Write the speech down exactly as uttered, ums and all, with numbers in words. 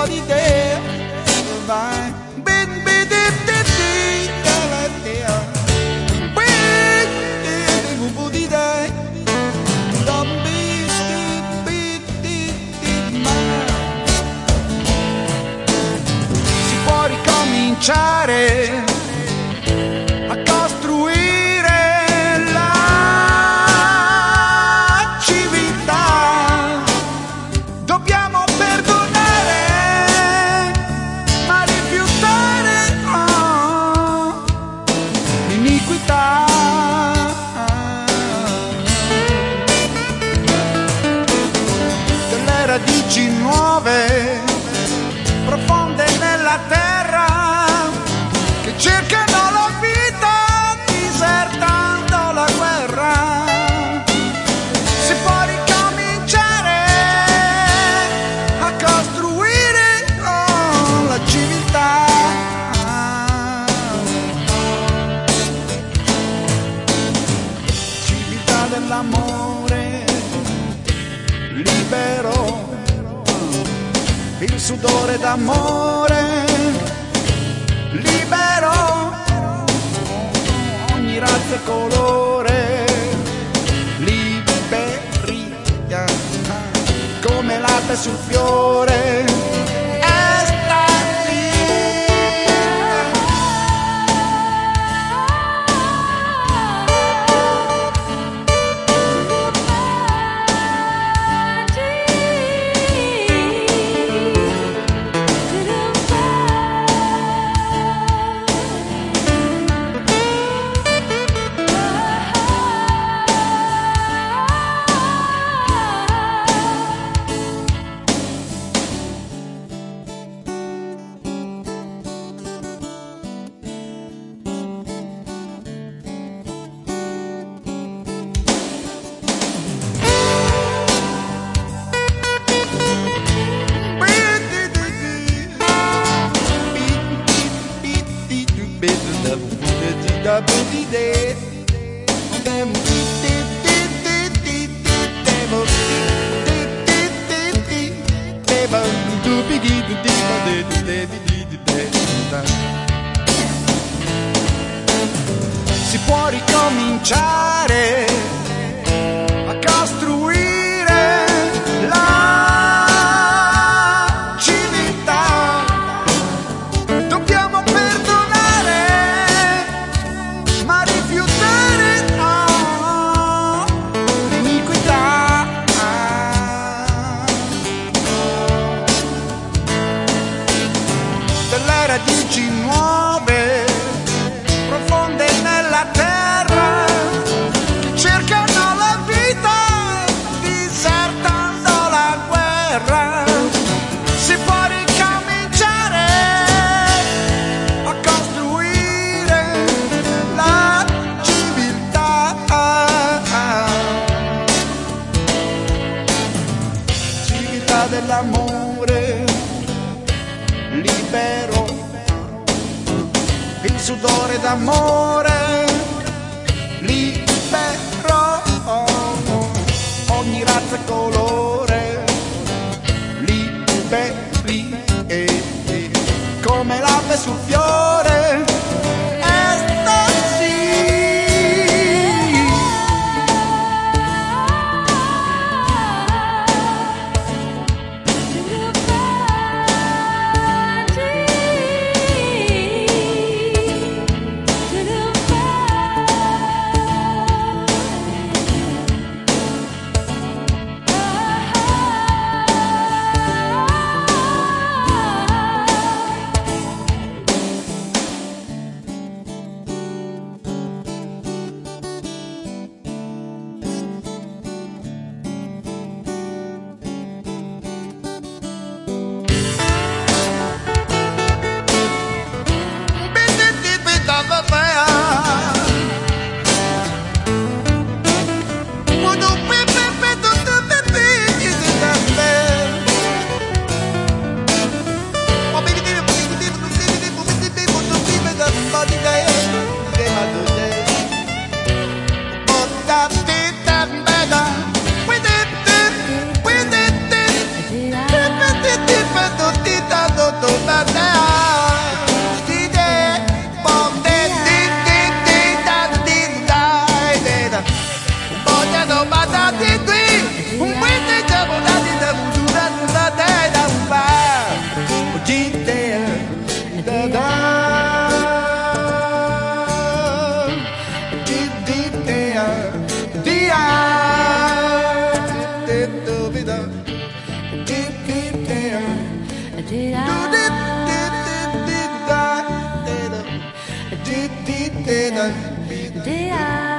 po' di te, vai. Bin, bin, di, di, di, da, da, bin, di, un po' di te, da, bi, di, bi, di, di, ma. Si può ricominciare a costruire la civiltà. Dobbiamo perdonare, ma rifiutare oh, l'iniquità. Delle radici nuove, profonde nella terra, che cercano la vita disertando la guerra. Si può ricominciare a costruire oh, la civiltà. Civiltà dell'amore libero, il sudore d'amore libero, ogni razza e colore liberi, come latte sul fiore. E sta lì. Si può ricominciare a costruire la civiltà. Dobbiamo perdonare, ma rifiutare no, l'iniquità. Delle radici nuove, profonde nella terra, che cercano la vita disertando la guerra. Si può ricominciare a costruire la civiltà. Civiltà dell'amore libero, il sudore d'amore libero, ogni razza e colore liberi, come l'ave sul fiore. Estasi. Did I?